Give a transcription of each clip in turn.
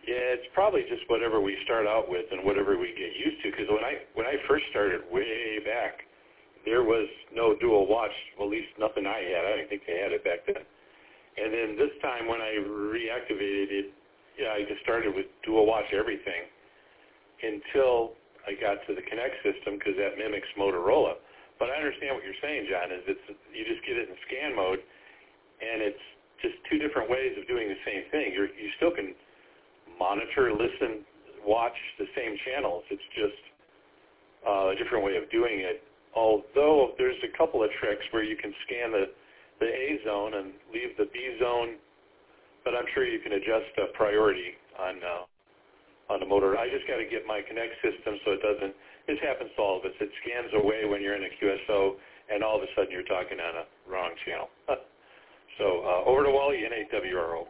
Yeah, it's probably just whatever we start out with and whatever we get used to. Because when I first started way back, there was no dual watch. Well, at least nothing I had. I don't think they had it back then. And then this time when I reactivated it, yeah, I just started with dual watch everything until I got to the Connect system because that mimics Motorola. But I understand what you're saying, John, is you just get it in scan mode, and it's just two different ways of doing the same thing. You still can monitor, listen, watch the same channels. It's just a different way of doing it. Although there's a couple of tricks where you can scan the A zone and leave the B zone, but I'm sure you can adjust the priority on the motor. I just got to get my Connect system so it doesn't. This happens to all of us. It scans away when you're in a QSO, and all of a sudden you're talking on a wrong channel. So over to Wally, N8WRO.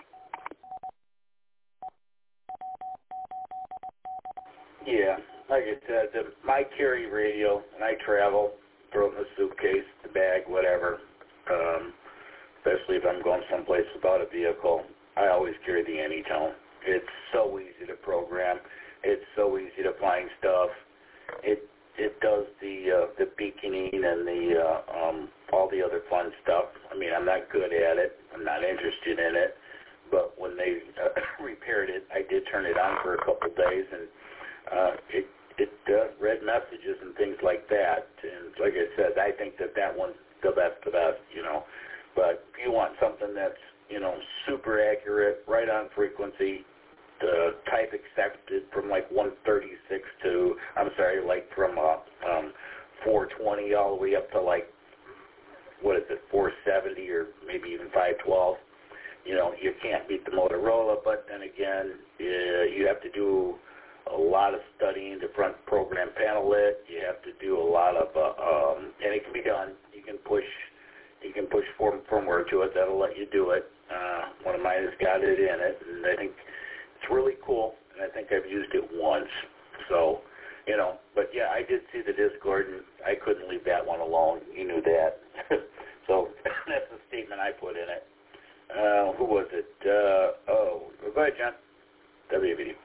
Yeah, like I said, my carry radio, and I travel, throw it in the suitcase, the bag, whatever, especially if I'm going someplace without a vehicle. I always carry the Anytone. It's so easy to program. It's so easy to find stuff. It does the beaconing and the all the other fun stuff. I mean, I'm not good at it. I'm not interested in it. But when they repaired it, I did turn it on for a couple of days, and it read messages and things like that. And like I said, I think that one's the best of the best, you know. But if you want something that's, you know, super accurate, right on frequency, the type accepted from like 136 to, like from 420 all the way up to like, 470 or maybe even 512. You know, you can't beat the Motorola, but then again, you have to do a lot of studying to front program panel it. You have to do a lot of, and it can be done. You can push firmware to it. That'll let you do it. One of mine has got it in it, and I think it's really cool, and I think I've used it once. So, you know, but yeah, I did see the Discord, and I couldn't leave that one alone. You knew that. So that's the statement I put in it. Who was it? Go ahead, John. WVD.